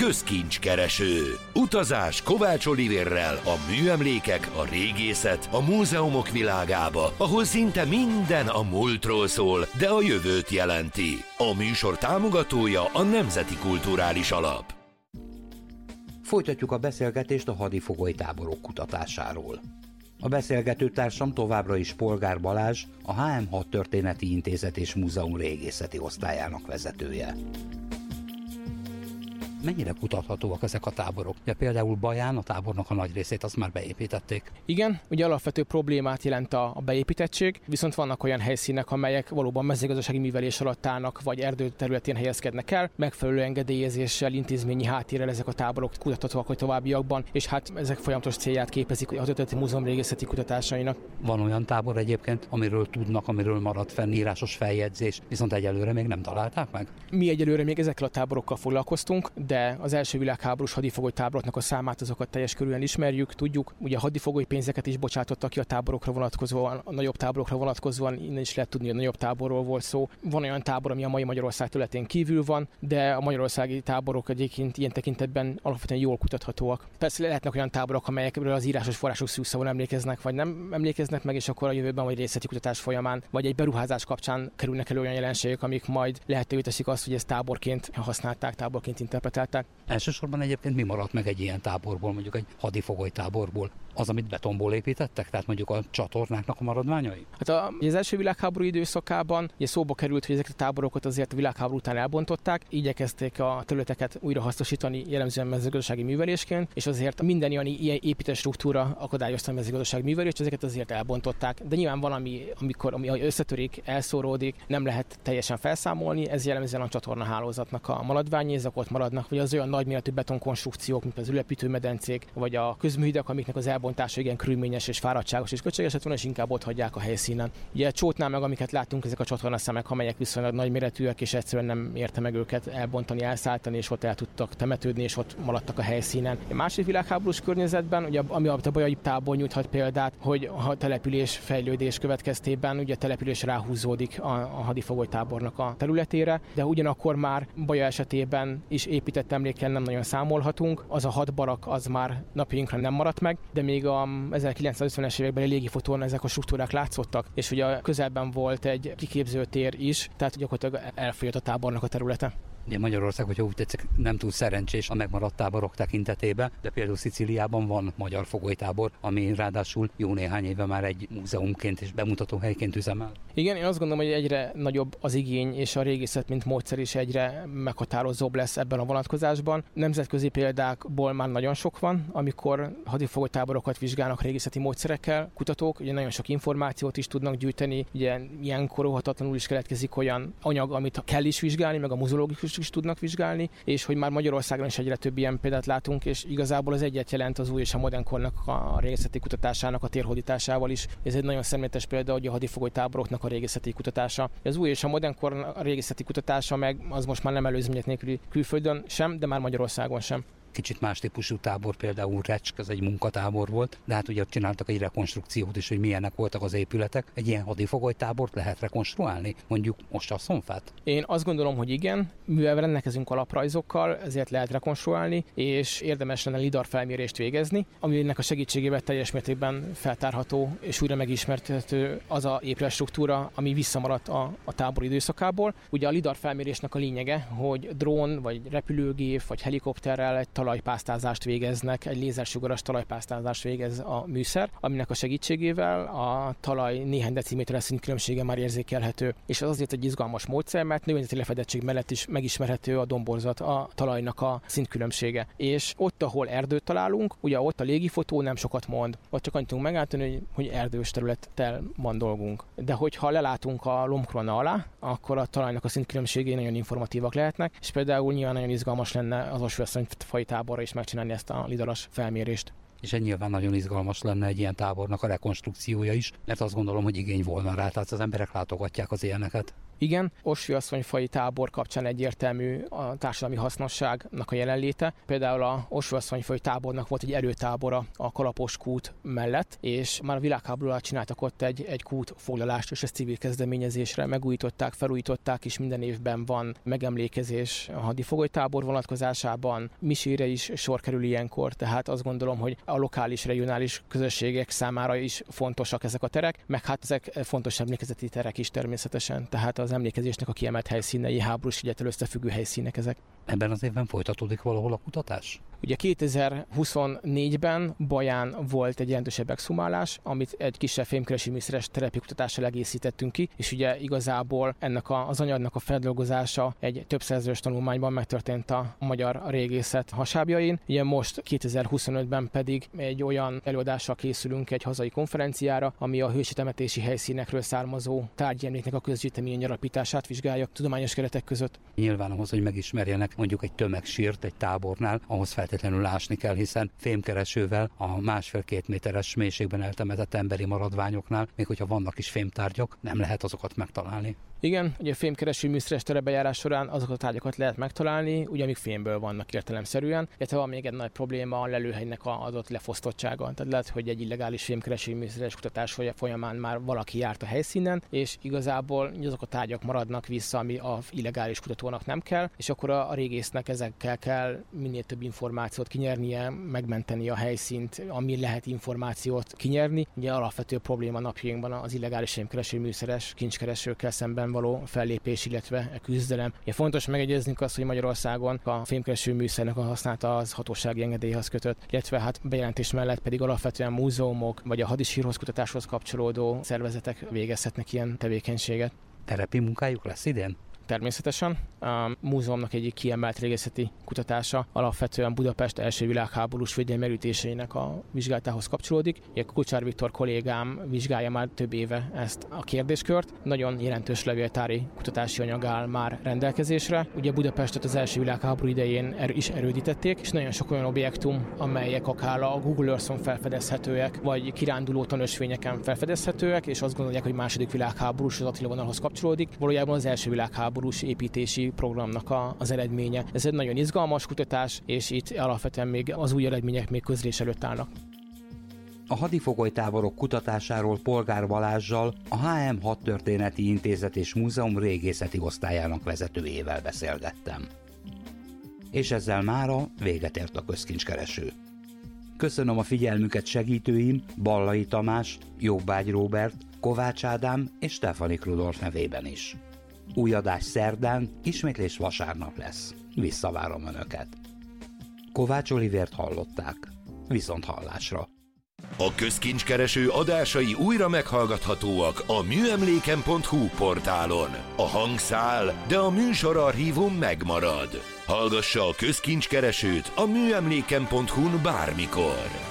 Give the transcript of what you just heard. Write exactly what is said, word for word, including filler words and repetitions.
közkincskereső. Utazás Kovács Olivérrel a műemlékek, a régészet, a múzeumok világába, ahol szinte minden a múltról szól, de a jövőt jelenti. A műsor támogatója a Nemzeti Kulturális Alap. Folytatjuk a beszélgetést a hadifogolytáborok kutatásáról. A beszélgető társam továbbra is Polgár Balázs, a há em hat Történeti Intézet és Múzeum régészeti osztályának vezetője. Mennyire kutathatóak ezek a táborok? Ja, például Baján a tábornak a nagy részét azt már beépítették. Igen, ugye alapvető problémát jelent a beépítettség, viszont vannak olyan helyszínek, amelyek valóban mezőgazdasági művelés alatt állnak, vagy erdő területén helyezkednek el, megfelelő engedélyezéssel, intézményi háttérrel ezek a táborok kutathatóak a továbbiakban, és hát ezek folyamatos célját képezik a Történeti Múzeum régészeti kutatásainak. Van olyan tábor egyébként, amiről tudnak, amiről maradt fenn írásos feljegyzés, viszont egyelőre még nem találták meg? Mi egyelőre még ezekkel a táborokkal foglalkoztunk, de az első világháborús hadifogolytáboroknak a számát azokat teljes körülön ismerjük, tudjuk. Ugye hadifogoly pénzeket is bocsátottak ki a táborokra vonatkozóan, a nagyobb táborokra vonatkozóan, innen is lehet tudni, hogy a nagyobb táborról volt szó. Van olyan tábor, ami a mai Magyarország területén kívül van, de a magyarországi táborok egyébként ilyen tekintetben alapvetően jól kutathatóak. Persze lehetnek olyan táborok, amelyekről az írásos források szűkszavon emlékeznek, vagy nem emlékeznek meg, és akkor a jövőben vagy részleti kutatás folyamán, vagy egy beruházás kapcsán kerülnek elő olyan jelenségek, amik majd lehetővé teszik azt, hogy ezt táborként használták, táborként interpretálták. Elsősorban egyébként mi maradt meg egy ilyen táborból, mondjuk egy hadifogolytáborból? Az, amit betonból építettek, tehát mondjuk a csatornáknak a maradványai? Hát az első világháború időszakában ugye szóba került, hogy ezeket a táborokat azért a világháború után elbontották, igyekezték a területeket újra hasznosítani, jellemzően mezőgazdasági művelésként, és azért minden ilyen, ilyen épített struktúra akadályozta a mezőgazdasági művelést, ezeket azért elbontották. De nyilván valami, amikor ami összetörik, elszóródik, nem lehet teljesen felszámolni, ez jellemzően a csatornahálózatnak a maradványai, ezek ott maradnak, vagy az olyan nagyméretű betonkonstrukciók, mint az ülepítőmedencék, vagy a közműhidak, amiknek az elbontása igen körülményes és fáradtságos és költséges lett volna, és inkább ott hagyják a helyszínen. Ugye csótnál meg, amiket látunk, ezek a csatornaszemek, amelyek viszonylag nagyméretűek, és egyszerűen nem érte meg őket elbontani, elszállítani, és ott el tudtak temetődni, és ott maradtak a helyszínen. A második világháborús környezetben, ugye, ami a bajai tából nyújthat példát, hogy a település fejlődés következtében ugye a település ráhúzódik a, a hadifogolytábornak a területére, de ugyanakkor már Baja esetében is épített emlékkel nem nagyon számolhatunk. Az a hat barak az már napjainkra nem maradt meg, de még a ezerkilencszázötvenes években légifotón ezek a struktúrák látszottak, és ugye a közelben volt egy kiképzőtér is, tehát gyakorlatilag elfolyott a tábornak a területe. Ugye Magyarország, hogyha úgy tetszik, nem túl szerencsés a megmaradt táborok tekintetében, de például Szicíliában van magyar fogolytábor, ami ráadásul jó néhány éve már egy múzeumként és bemutató helyként üzemel. Igen, én azt gondolom, hogy egyre nagyobb az igény, és a régészet, mint módszer is egyre meghatározóbb lesz ebben a vonatkozásban. Nemzetközi példákból már nagyon sok van, amikor hadifogolytáborokat vizsgálnak régészeti módszerekkel, kutatók, ugye nagyon sok információt is tudnak gyűjteni, ugye ilyenkor óhatatlanul is keletkezik olyan anyag, amit kell is vizsgálni, meg a muzeológikus is tudnak vizsgálni, és hogy már Magyarországon is egyre több ilyen példát látunk, és igazából az egyet jelent az új és a modernkornak a régészeti kutatásának a térhódításával is. Ez egy nagyon szemléletes példa, hogy a hadifogolytáboroknak a régészeti kutatása. Az új és a modernkor a régészeti kutatása meg az most már nem előzmények nélküli külföldön sem, de már Magyarországon sem. Kicsit más típusú tábor, például Recsk, ez egy munkatábor volt, de hát ugye csináltak egy rekonstrukciót is, hogy milyenek voltak az épületek. Egy ilyen hadifogolytábort lehet rekonstruálni, mondjuk most a Szonfát? Én azt gondolom, hogy igen, mivel rendelkezünk alaprajzokkal, ezért lehet rekonstruálni, és érdemes lenne lidar felmérést végezni, aminek a segítségével teljes mértékben feltárható és újra megismertető az a épületstruktúra, ami visszamaradt a, a tábor időszakából. Ugye a lidar felmérésnek a lényege, hogy drón, vagy repülőgép, vagy helikopterrel egy talajpásztázást végeznek, egy lézersugaras talajpásztázást végez a műszer, aminek a segítségével a talaj néhány deciméteres szintkülönbsége már érzékelhető. És az azért egy izgalmas módszer, mert növényzeti lefedettség mellett is megismerhető a domborzat, a talajnak a szintkülönbsége. És ott, ahol erdőt találunk, ugye ott a légifotó nem sokat mond. Ott csak annyit tudunk megállítani, hogy, hogy erdős területtel van dolgunk. De hogyha lelátunk a lombkorona alá, akkor a talajnak a szintkülönbségei nagyon informatívak lehetnek, és például nyilván nagyon izgalmas lenne az osveszony-faj táborra is megcsinálni ezt a lidaras felmérést. És egy nyilván nagyon izgalmas lenne egy ilyen tábornak a rekonstrukciója is, mert azt gondolom, hogy igény volna rá, tehát az emberek látogatják az ilyeneket. Igen, Osvy-asszonyfai tábor kapcsán egyértelmű a társadalmi hasznosságnak a jelenléte. Például a Osvy-asszonyfai tábornak volt egy előtábora a Kalapos kút mellett, és már a világháború alatt csináltak ott egy, egy kútfoglalást, és ezt civil kezdeményezésre megújították, felújították, és minden évben van megemlékezés a hadifogolytábor vonatkozásában. Misére is sor kerül ilyenkor, tehát azt gondolom, hogy a lokális, regionális közösségek számára is fontosak ezek a terek, meg hát ezek fontos emlékezeti terek is természetesen, tehát az emlékezésnek a kiemelt helyszínei, háborús ügyettel összefüggő helyszínek ezek. Ebben az évben folytatódik valahol a kutatás? Ugye kétezer-huszonnégyben Baján volt egy jelentősebb exhumálás, amit egy kisebb fémkeresi műszeres terepikutatással egészítettünk ki, és ugye igazából ennek a, az anyagnak a feldolgozása egy több százezres tanulmányban megtörtént a magyar régészet hasábjain. Ugye most kétezer-huszonötben pedig egy olyan előadással készülünk egy hazai konferenciára, ami a hősi temetési helyszínekről származó tárgyi emléknek a közgyűjtemény nyarapítását vizsgálja tudományos keretek között. Nyilván ahhoz, hogy megismerjenek mondjuk egy tömegsírt egy tábornál, ahhoz feltétlenül ásni kell, hiszen fémkeresővel a másfél-két méteres mélységben eltemetett emberi maradványoknál, még hogyha vannak is fémtárgyak, nem lehet azokat megtalálni. Igen, ugye a fémkereső műszeres terepbejárás során azokat a tárgyakat lehet megtalálni, ugye amik fémből vannak értelemszerűen, illetve van még egy nagy probléma a lelőhelynek az adott lefosztottsága. Tehát lehet, hogy egy illegális fémkereső műszeres kutatás folyamán már valaki járt a helyszínen, és igazából azok a tárgyak maradnak vissza, ami a illegális kutatónak nem kell, és akkor a, a régésznek ezekkel kell minél több információt kinyernie, megmenteni a helyszínt, ami lehet információt kinyerni. Ugye alapvető probléma napjainkban az illegális fémkereső műszeres kincskeresőkkel szemben való fellépés, illetve a küzdelem. Ugye fontos megegyeznünk azt, hogy Magyarországon a fémkereső műszernek a használata az hatósági engedélyhez kötött, illetve hát bejelentés mellett pedig alapvetően múzeumok vagy a hadisírhoz kutatáshoz kapcsolódó szervezetek végezhetnek ilyen tevékenységet. Terepi munkájuk lesz idén? Természetesen. A múzeumnak egyik kiemelt régészeti kutatása alapvetően Budapest első világháborús védelmi merítéseinek a vizsgálatához kapcsolódik. Kucsár Viktor kollégám vizsgálja már több éve ezt a kérdéskört. Nagyon jelentős levéltári kutatási anyag áll már rendelkezésre. Ugye Budapestet az első világháború idején er- is erődítették, és nagyon sok olyan objektum, amelyek akár a Google Earth-on felfedezhetőek, vagy kiránduló tanösvényeken felfedezhetőek, és azt gondolják, hogy második világháborús az Attila vonalhoz kapcsolódik. Valójában az első világháború építési programnak a, az eredménye. Ez egy nagyon izgalmas kutatás, és itt alapvetően még az új eredmények még közlés előtt állnak. A hadifogolytáborok kutatásáról Polgár Balázssal, a há em hat Történeti Intézet és Múzeum régészeti osztályának vezetőjével beszélgettem. És ezzel mára véget ért a közkincskereső. Köszönöm a figyelmüket segítőim, Ballai Tamás, Jobbágy Róbert, Kovács Ádám és Stefanik Rudolf nevében is. Új adás szerdán, ismétlés vasárnap lesz. Visszavárom Önöket. Kovács Olivért hallották. Viszont hallásra. A közkincskereső adásai újra meghallgathatóak a műemléken pont hú portálon. A hang száll, de a műsorarchívum megmarad. Hallgassa a közkincskeresőt a műemléken pont hú-n bármikor.